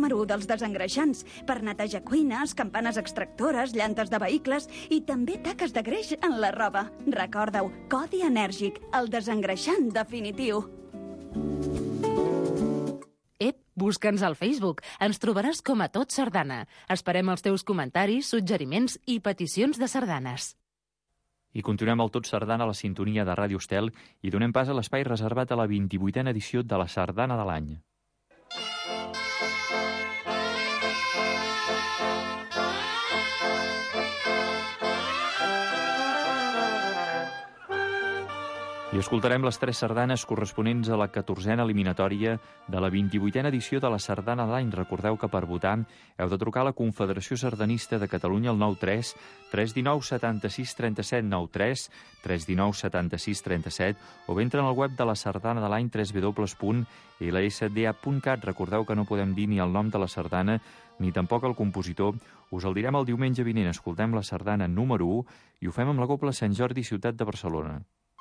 número 1 dels desengreixants, per netejar cuines, campanes extractores, llantes de vehicles i també taques de greix en la roba. Recorda-ho, Codi Enèrgic, el desengreixant definitiu. Busca'ns al Facebook. Ens trobaràs com a Tot Sardana. Esperem els teus comentaris, suggeriments i peticions de sardanes. I continuem el Tot Sardana a la sintonia de Ràdio Estel i donem pas a l'espai reservat a la 28a edició de la Sardana de l'any. I escoltarem les 3 sardanes corresponents a la 14a eliminatòria de la 28a edició de la Sardana de l'any. Recordeu que per votar heu de trucar a la Confederació Sardanista de Catalunya al 93 319 76 37 93 319 76 37 o bé entren al web de la Sardana de l'any www.lsda.cat. Recordeu que no podem dir ni el nom de la sardana ni tampoc el compositor. Us el direm el diumenge vinent. Escoltem la sardana número 1 i ho fem amb la Cobla Sant Jordi, ciutat de Barcelona.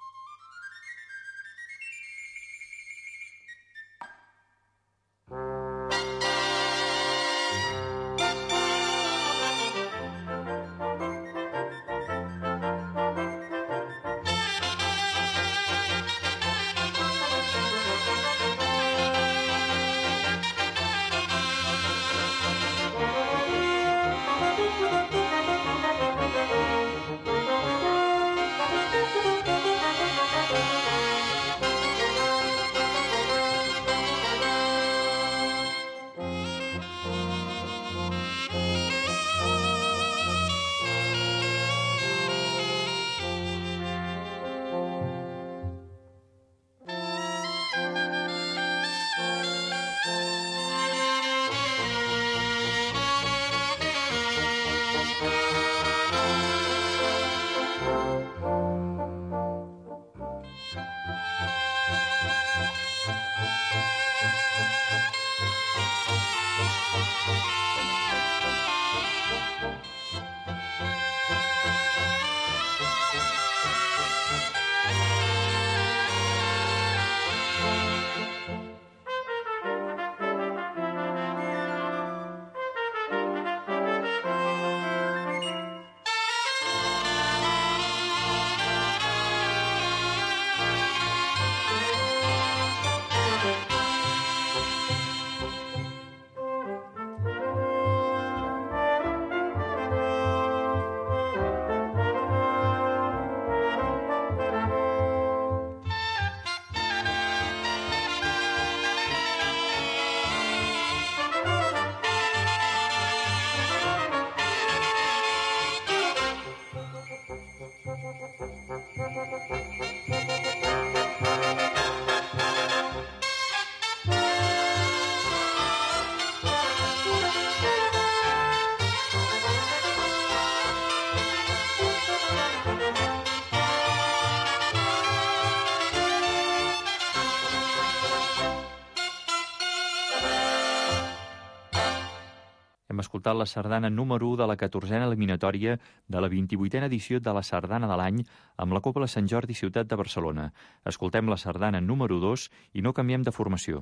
Hem escoltat la sardana número 1 de la 14a eliminatòria de la 28a edició de la Sardana de l'any amb la Cobla Sant Jordi, ciutat de Barcelona. Escoltem la sardana número 2 i no canviem de formació.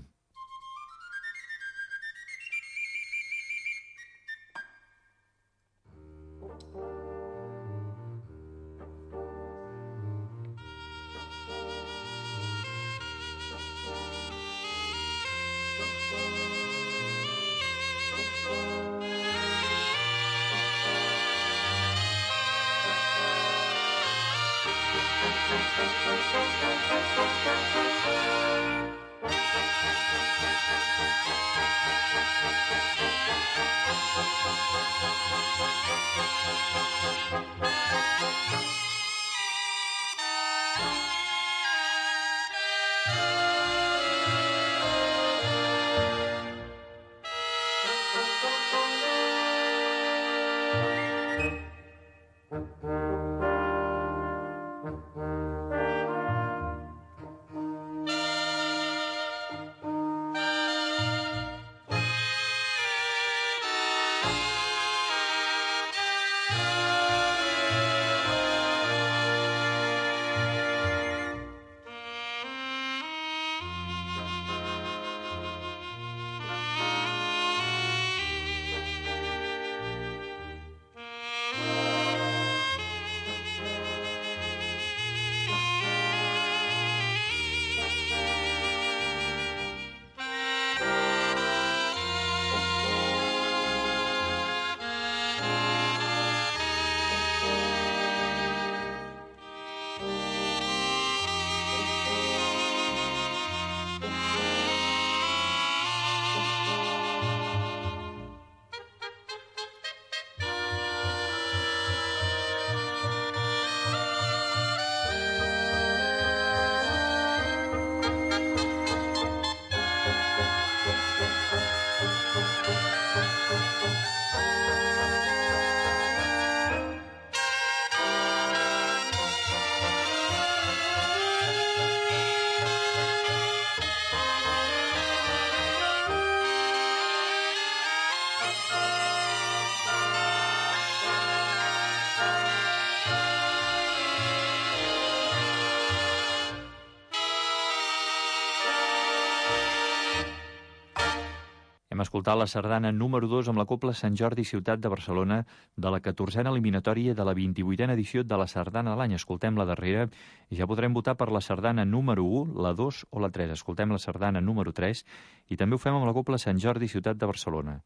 Hem escoltat la sardana número 2 amb la Cobla Sant Jordi Ciutat de Barcelona de la 14a eliminatòria de la 28a edició de la sardana de l'any. Escoltem la darrera i ja podrem votar per la sardana número 1, la 2 o la 3. Escoltem la sardana número 3 i també ho fem amb la Cobla Sant Jordi Ciutat de Barcelona.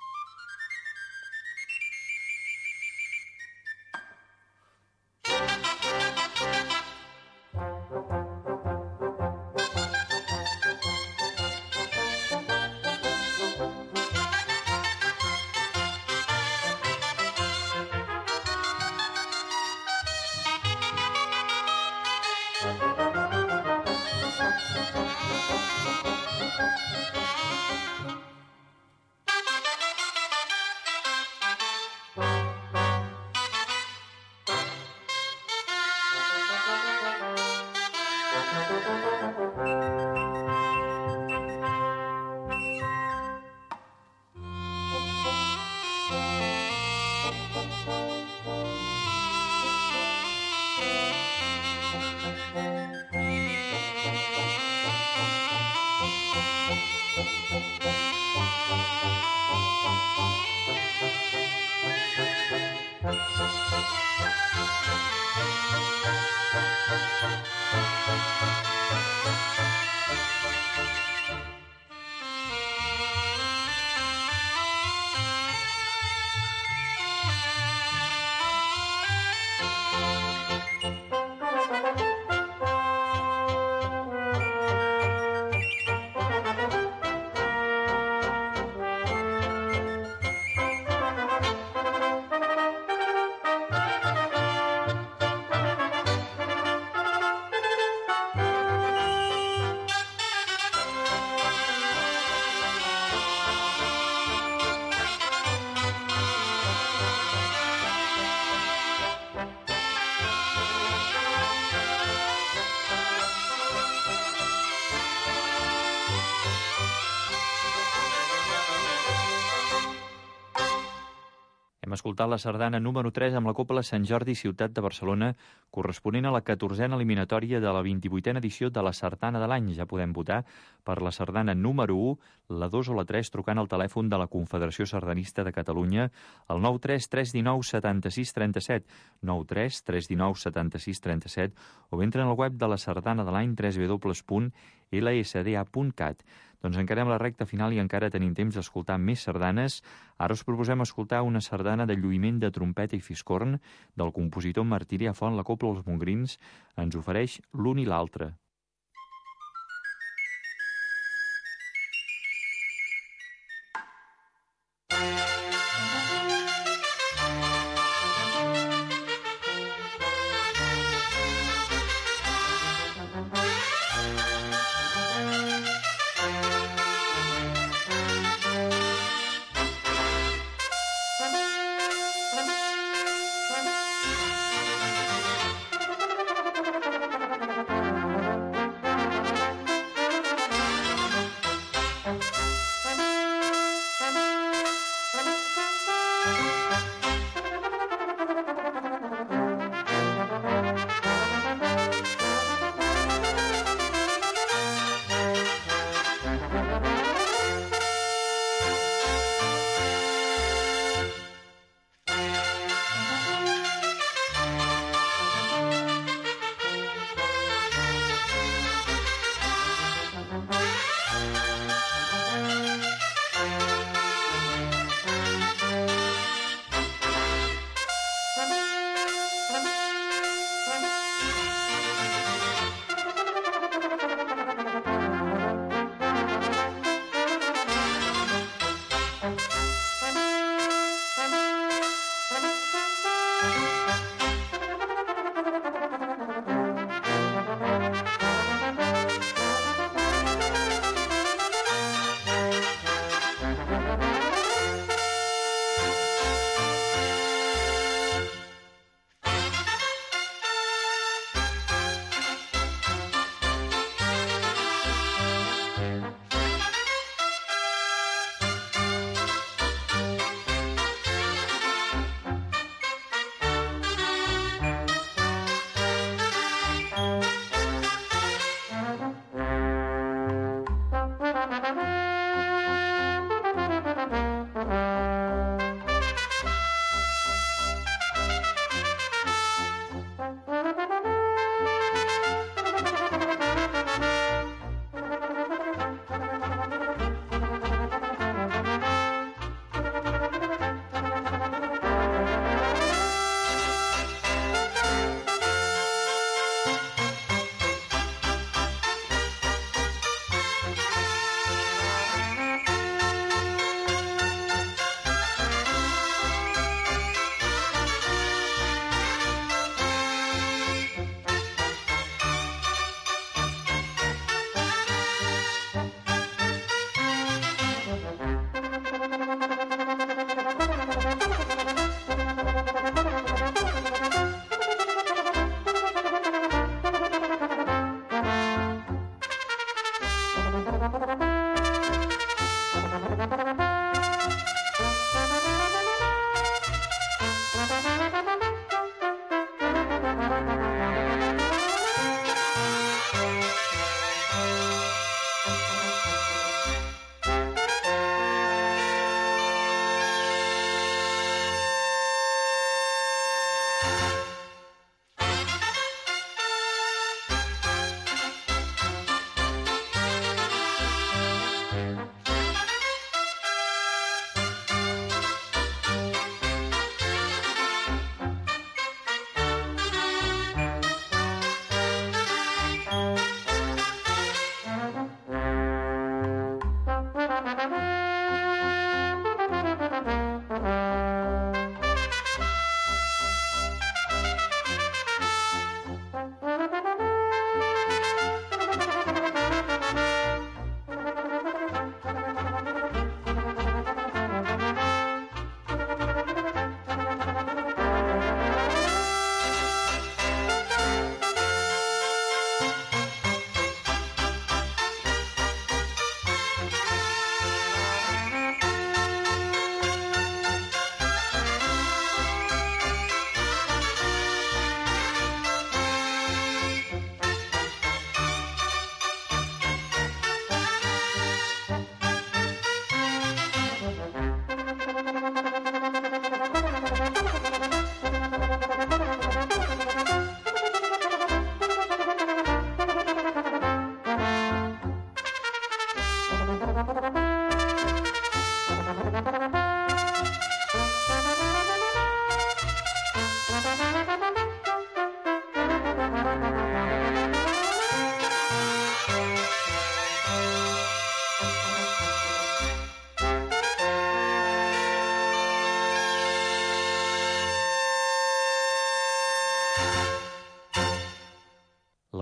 Hem escoltat la sardana número 3 amb la Cobla Sant Jordi Ciutat de Barcelona, corresponent a la 14a eliminatòria de la 28a edició de la sardana de l'any. Ja podem votar per la sardana número 1, la 2 o la 3 trucant al telèfon de la Confederació Sardanista de Catalunya al 93 319 76 37, 93 319 76 37, o bé entren al web de la sardana de l'any www.lsda.cat. Doncs encarem la recta final i encara tenim temps d'escoltar més sardanes. Ara us proposem escoltar una sardana de lluïment de trompeta i fiscorn del compositor Martirià Font. La Cobla Els Montgrins ens ofereix l'un i l'altre.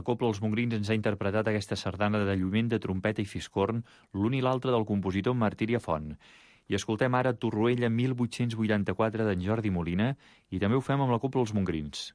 Cobla Els Montgrins ens ha interpretat aquesta sardana de llument, de trompeta i fiscorn, l'un i l'altre del compositor Martiri Font. I escoltem ara Torroella 1884 d'en Jordi Molina i també ho fem amb la Cobla Els Montgrins.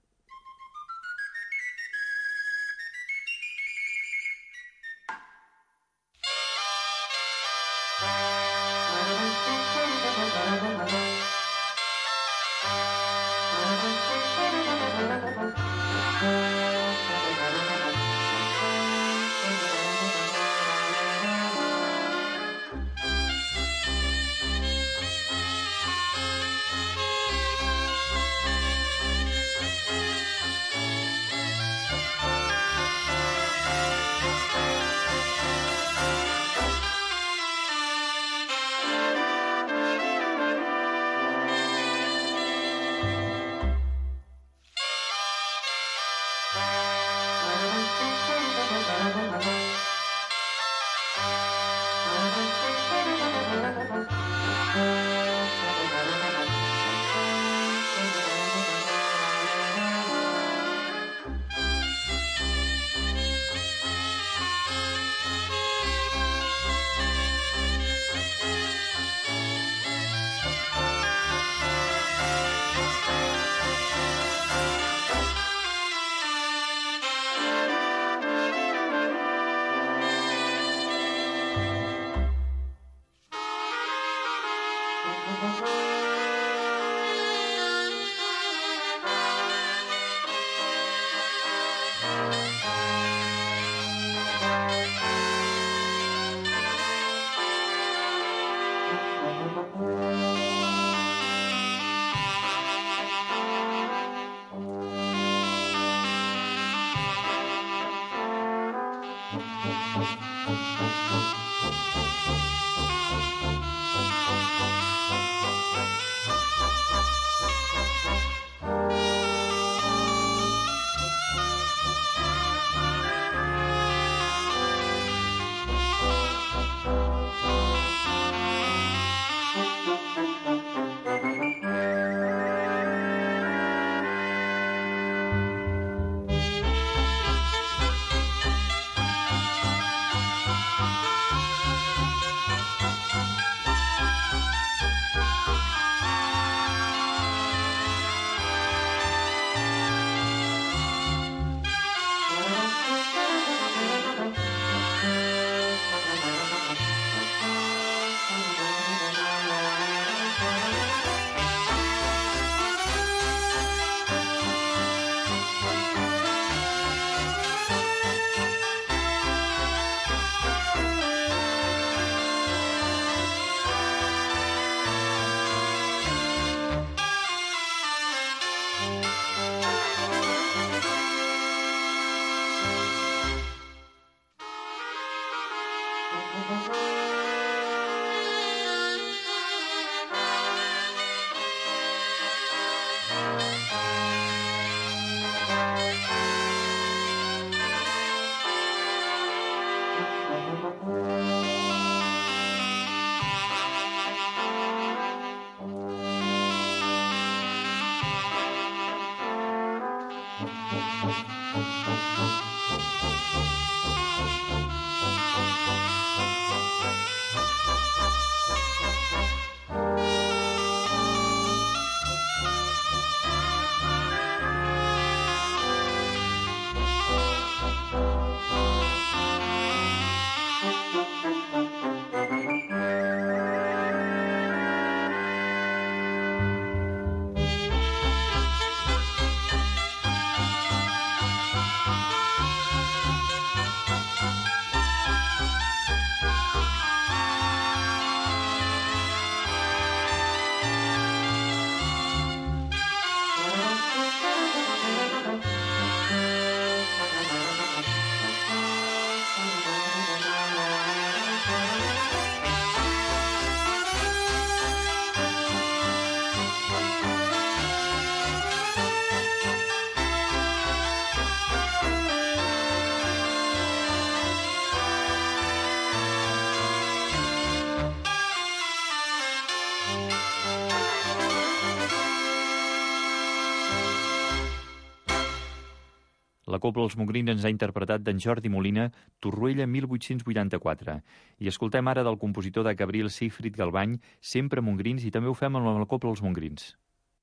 La Cobla Els Mogrins ens ha interpretat d'en Jordi Molina, Torroella 1884. I escoltem ara del compositor de Gabriel Sigfrid Galvany, Sempre Montgrins, i també ho fem amb la Cobla Els Montgrins.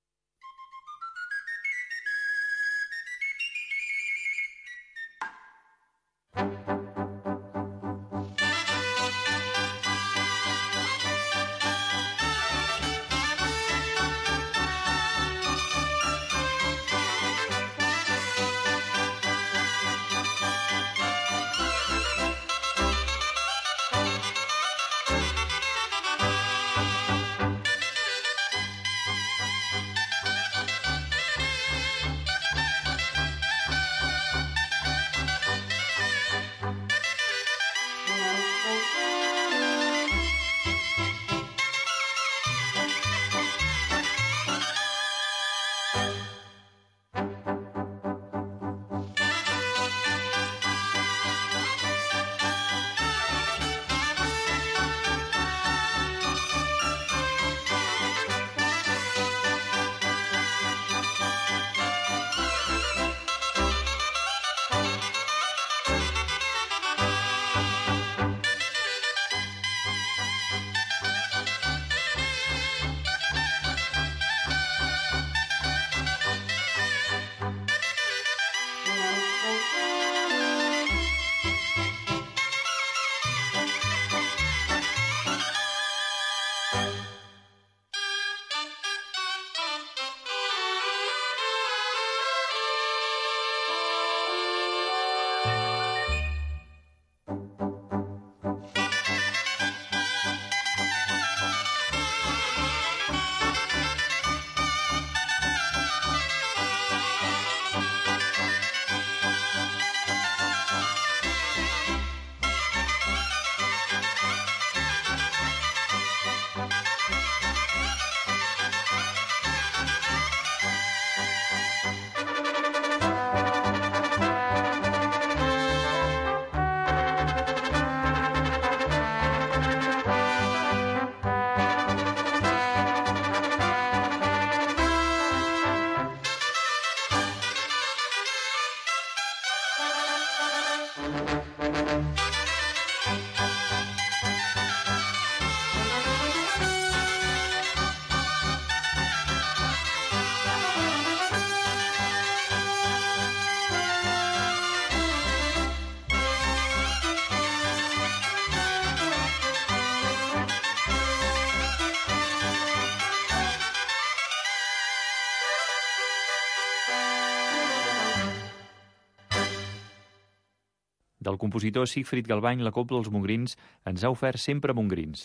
Del compositor Sigfrid Galvany, la Cobla Els Mogrins ens ha ofert Sempre Montgrins.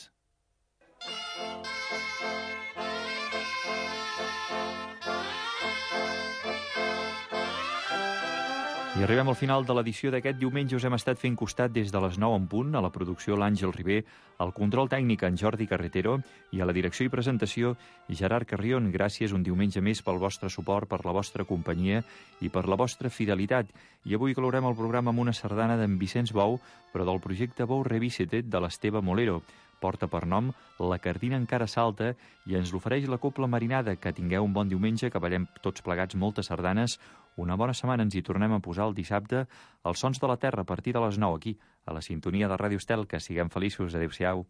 I arribem al final de l'edició d'aquest diumenge. Us hem estat fent costat des de les 9 en punt, a la producció l'Àngel Ribé, al control tècnic en Jordi Carretero i a la direcció i presentació Gerard Carrion. Gràcies un diumenge més pel vostre suport, per la vostra companyia i per la vostra fidelitat. I avui clourem el programa amb una sardana d'en Vicenç Bou, però del projecte Bou Revisited de l'Esteve Molero. Porta per nom La Cardina encara salta i ens l'ofereix la Cobla Marinada. Que tingueu un bon diumenge, que ballem tots plegats moltes sardanes. Una bona setmana, ens hi tornem a posar el dissabte als Sons de la Terra a partir de les 9 aquí, a la sintonia de Ràdio Estel. Que siguem feliços. Adéu-siau.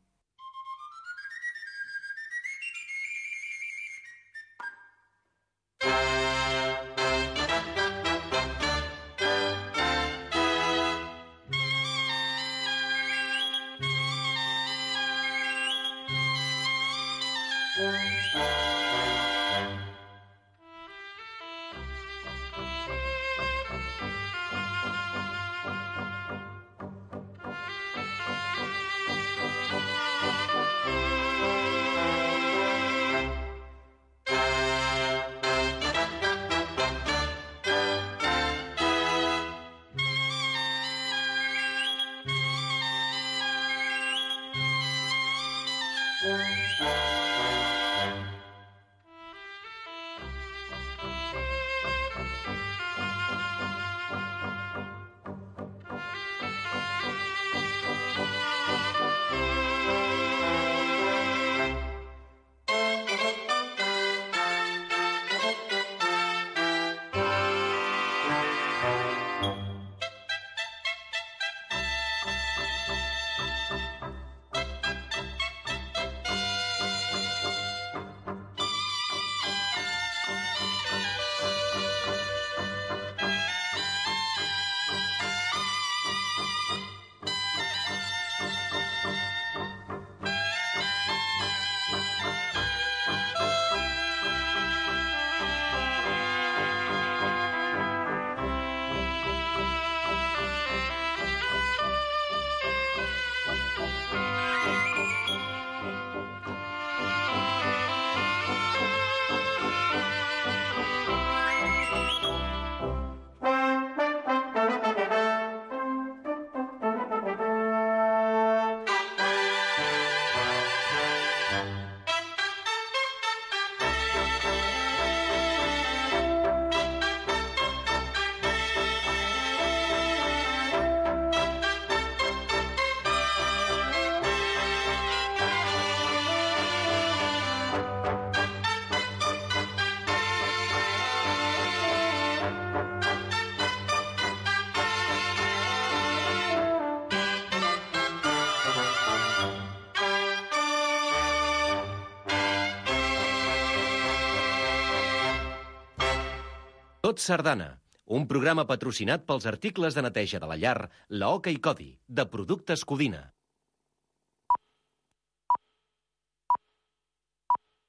Tot Sardana, un programa patrocinat pels articles de neteja de la llar, la Oca i Codi, de Productes Codina.